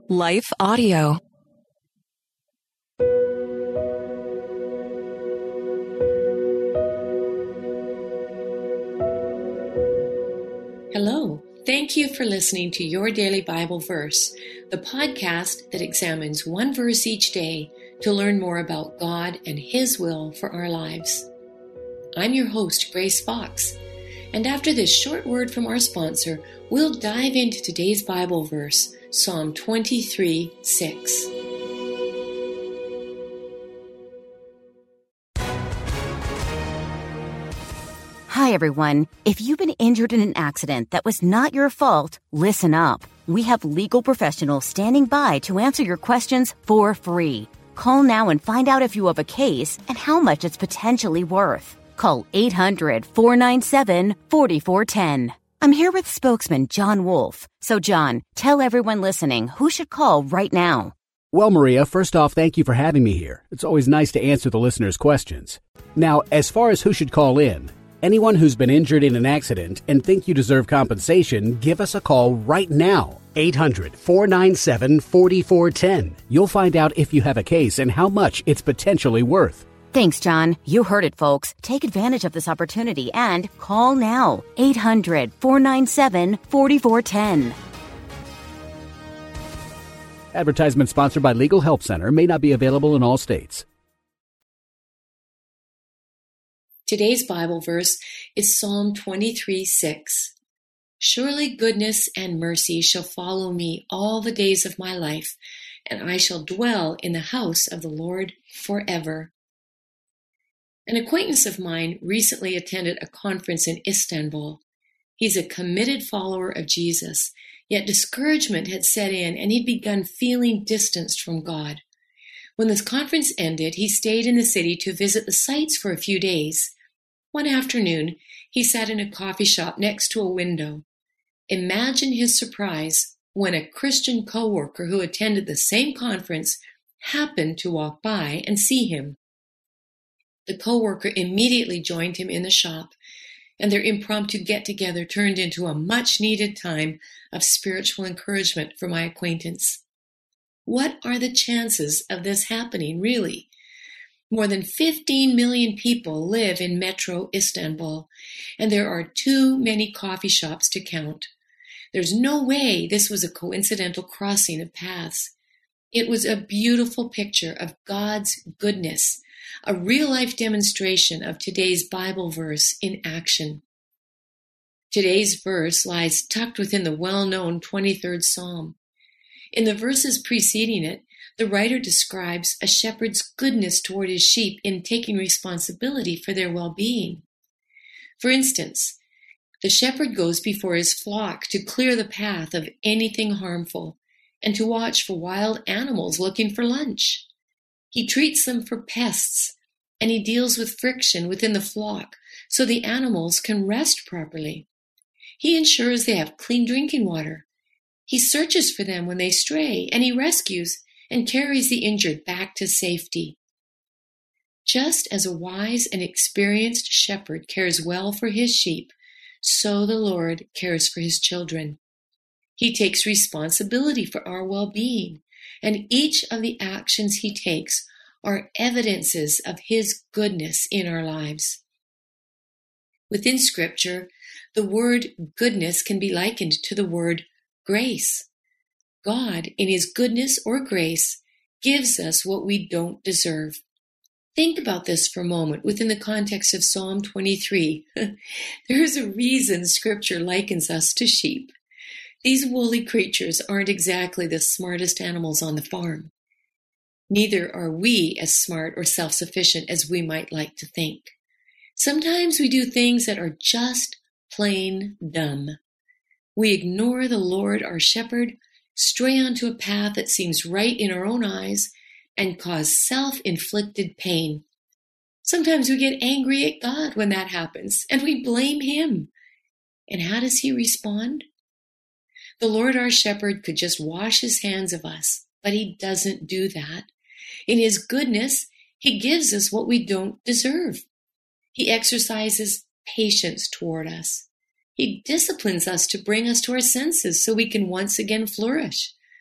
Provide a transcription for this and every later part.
Life Audio. Hello. Thank you for listening to Your Daily Bible Verse, the podcast that examines one verse each day to learn more about God and His will for our lives. I'm your host, Grace Fox, and after this short word from our sponsor, we'll dive into today's Bible verse, Psalm 23:6. Hi, everyone. If you've been injured in an accident that was not your fault, listen up. We have legal professionals standing by to answer your questions for free. Call now and find out if you have a case and how much it's potentially worth. Call 800-497-4410. I'm here with spokesman John Wolf. So, John, tell everyone listening who should call right now. Well, Maria, first off, thank you for having me here. It's always nice to answer the listeners' questions. Now, as far as who should call in, anyone who's been injured in an accident and think you deserve compensation, give us a call right now. 800-497-4410. You'll find out if you have a case and how much it's potentially worth. Thanks, John. You heard it, folks. Take advantage of this opportunity and call now. 800-497-4410. Advertisement sponsored by Legal Help Center. May not be available in all states. Today's Bible verse is Psalm 23:6. Surely goodness and mercy shall follow me all the days of my life, and I shall dwell in the house of the Lord forever. An acquaintance of mine recently attended a conference in Istanbul. He's a committed follower of Jesus, yet discouragement had set in and he'd begun feeling distanced from God. When this conference ended, he stayed in the city to visit the sites for a few days. One afternoon, he sat in a coffee shop next to a window. Imagine his surprise when a Christian co-worker who attended the same conference happened to walk by and see him. The co-worker immediately joined him in the shop, and their impromptu get-together turned into a much-needed time of spiritual encouragement for my acquaintance. What are the chances of this happening, really? More than 15 million people live in Metro Istanbul, and there are too many coffee shops to count. There's no way this was a coincidental crossing of paths. It was a beautiful picture of God's goodness, a real-life demonstration of today's Bible verse in action. Today's verse lies tucked within the well-known 23rd Psalm. In the verses preceding it, the writer describes a shepherd's goodness toward his sheep in taking responsibility for their well-being. For instance, the shepherd goes before his flock to clear the path of anything harmful and to watch for wild animals looking for lunch. He treats them for pests, and he deals with friction within the flock so the animals can rest properly. He ensures they have clean drinking water. He searches for them when they stray, and he rescues and carries the injured back to safety. Just as a wise and experienced shepherd cares well for his sheep, so the Lord cares for his children. He takes responsibility for our well-being, and each of the actions he takes are evidences of his goodness in our lives. Within Scripture, the word goodness can be likened to the word grace. God, in his goodness or grace, gives us what we don't deserve. Think about this for a moment within the context of Psalm 23. There is a reason Scripture likens us to sheep. These woolly creatures aren't exactly the smartest animals on the farm. Neither are we as smart or self-sufficient as we might like to think. Sometimes we do things that are just plain dumb. We ignore the Lord, our shepherd, stray onto a path that seems right in our own eyes, and cause self-inflicted pain. Sometimes we get angry at God when that happens, and we blame him. And how does he respond? The Lord our shepherd could just wash his hands of us, but he doesn't do that. In his goodness, he gives us what we don't deserve. He exercises patience toward us. He disciplines us to bring us to our senses so we can once again flourish.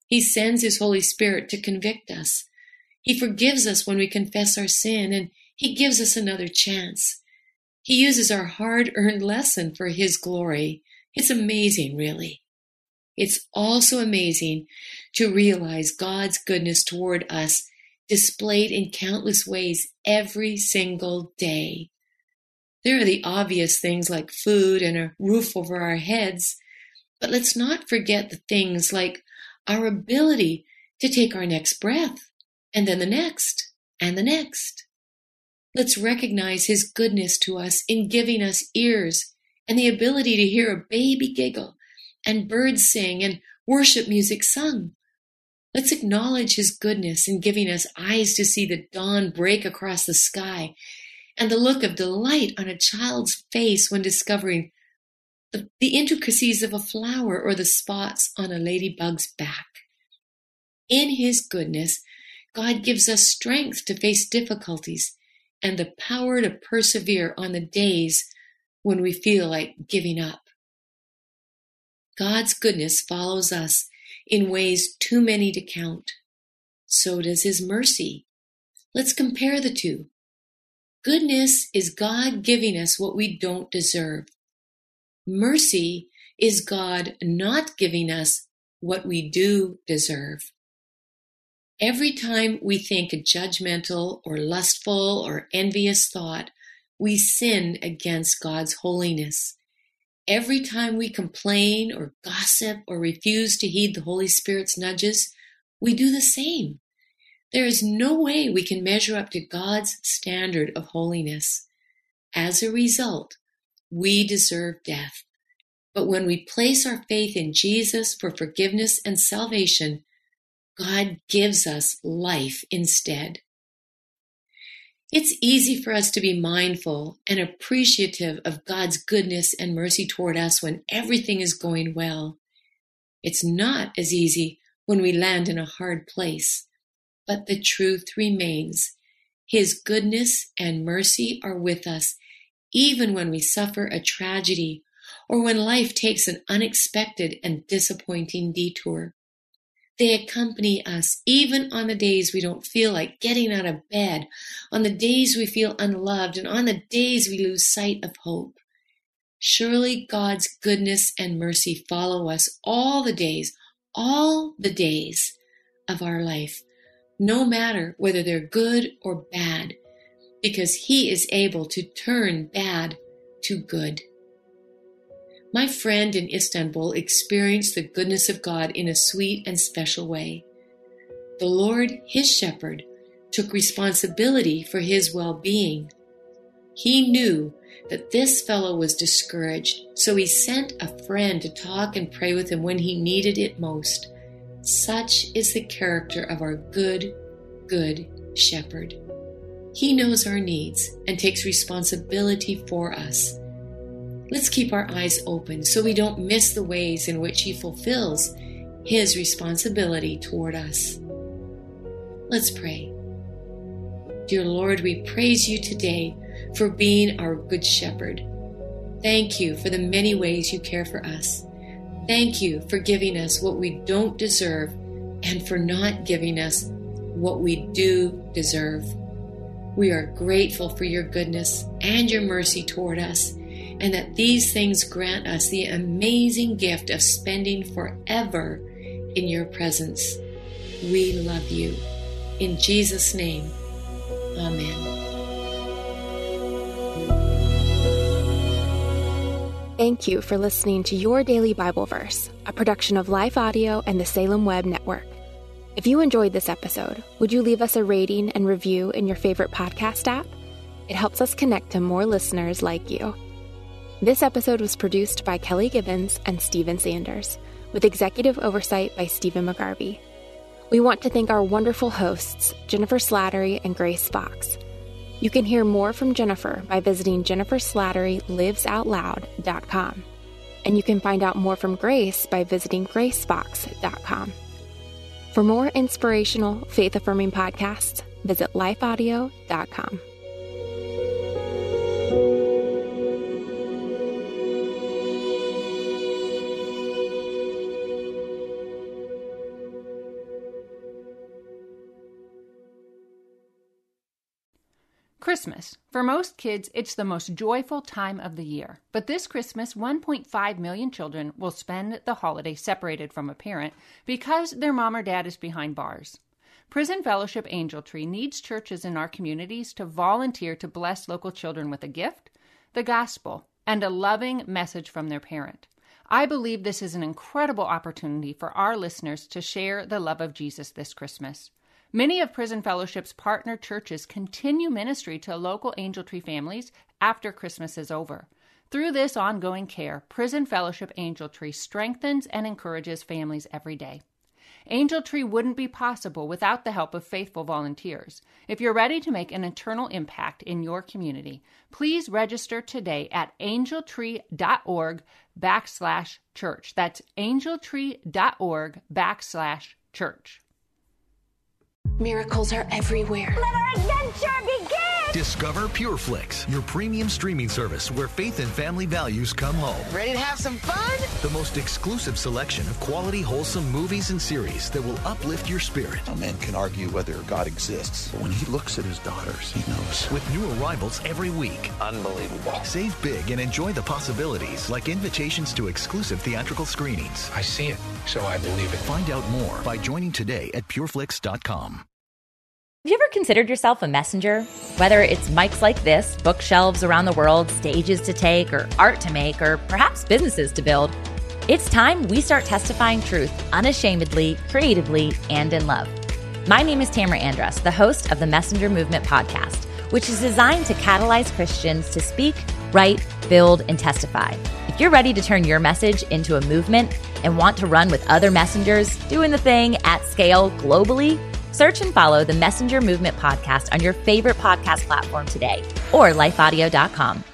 He sends His Holy Spirit to convict us. He forgives us when we confess our sin, and He gives us another chance. He uses our hard-earned lesson for His glory. It's amazing, really. It's also amazing to realize God's goodness toward us displayed in countless ways every single day. There are the obvious things like food and a roof over our heads, but let's not forget the things like our ability to take our next breath, and then the next, and the next. Let's recognize His goodness to us in giving us ears and the ability to hear a baby giggle and birds sing and worship music sung. Let's acknowledge His goodness in giving us eyes to see the dawn break across the sky and the look of delight on a child's face when discovering the intricacies of a flower or the spots on a ladybug's back. In His goodness, God gives us strength to face difficulties and the power to persevere on the days when we feel like giving up. God's goodness follows us in ways too many to count. So does His mercy. Let's compare the two. Goodness is God giving us what we don't deserve. Mercy is God not giving us what we do deserve. Every time we think a judgmental or lustful or envious thought, we sin against God's holiness. Every time we complain or gossip or refuse to heed the Holy Spirit's nudges, we do the same. There is no way we can measure up to God's standard of holiness. As a result, we deserve death. But when we place our faith in Jesus for forgiveness and salvation, God gives us life instead. It's easy for us to be mindful and appreciative of God's goodness and mercy toward us when everything is going well. It's not as easy when we land in a hard place. But the truth remains. His goodness and mercy are with us even when we suffer a tragedy or when life takes an unexpected and disappointing detour. They accompany us even on the days we don't feel like getting out of bed, on the days we feel unloved, and on the days we lose sight of hope. Surely God's goodness and mercy follow us all the days of our life, no matter whether they're good or bad, because He is able to turn bad to good. My friend in Istanbul experienced the goodness of God in a sweet and special way. The Lord, his shepherd, took responsibility for his well-being. He knew that this fellow was discouraged, so he sent a friend to talk and pray with him when he needed it most. Such is the character of our good shepherd. He knows our needs and takes responsibility for us. Let's keep our eyes open so we don't miss the ways in which He fulfills His responsibility toward us. Let's pray. Dear Lord, we praise You today for being our good shepherd. Thank You for the many ways You care for us. Thank You for giving us what we don't deserve and for not giving us what we do deserve. We are grateful for Your goodness and Your mercy toward us, and that these things grant us the amazing gift of spending forever in Your presence. We love You. In Jesus' name, amen. Thank you for listening to Your Daily Bible Verse, a production of Life Audio and the Salem Web Network. If you enjoyed this episode, would you leave us a rating and review in your favorite podcast app? It helps us connect to more listeners like you. This episode was produced by Kelly Gibbons and Stephen Sanders, with executive oversight by Stephen McGarvey. We want to thank our wonderful hosts, Jennifer Slattery and Grace Fox. You can hear more from Jennifer by visiting jenniferslatterylivesoutloud.com. And you can find out more from Grace by visiting gracefox.com. For more inspirational, faith-affirming podcasts, visit lifeaudio.com. Christmas. For most kids, it's the most joyful time of the year. But this Christmas, 1.5 million children will spend the holiday separated from a parent because their mom or dad is behind bars. Prison Fellowship Angel Tree needs churches in our communities to volunteer to bless local children with a gift, the gospel, and a loving message from their parent. I believe this is an incredible opportunity for our listeners to share the love of Jesus this Christmas. Many of Prison Fellowship's partner churches continue ministry to local Angel Tree families after Christmas is over. Through this ongoing care, Prison Fellowship Angel Tree strengthens and encourages families every day. Angel Tree wouldn't be possible without the help of faithful volunteers. If you're ready to make an eternal impact in your community, please register today at angeltree.org/church. That's angeltree.org/church. Miracles are everywhere. Let our adventure begin! Discover PureFlix, your premium streaming service where faith and family values come home. Ready to have some fun? The most exclusive selection of quality, wholesome movies and series that will uplift your spirit. A man can argue whether God exists, but when he looks at his daughters, he knows. With new arrivals every week. Unbelievable. Save big and enjoy the possibilities, like invitations to exclusive theatrical screenings. I see it, so I believe it. Find out more by joining today at pureflix.com. Have you ever considered yourself a messenger? Whether it's mics like this, bookshelves around the world, stages to take, or art to make, or perhaps businesses to build, it's time we start testifying truth unashamedly, creatively, and in love. My name is Tamara Andrus, the host of the Messenger Movement podcast, which is designed to catalyze Christians to speak, write, build, and testify. If you're ready to turn your message into a movement and want to run with other messengers doing the thing at scale globally, search and follow the Messenger Movement podcast on your favorite podcast platform today or lifeaudio.com.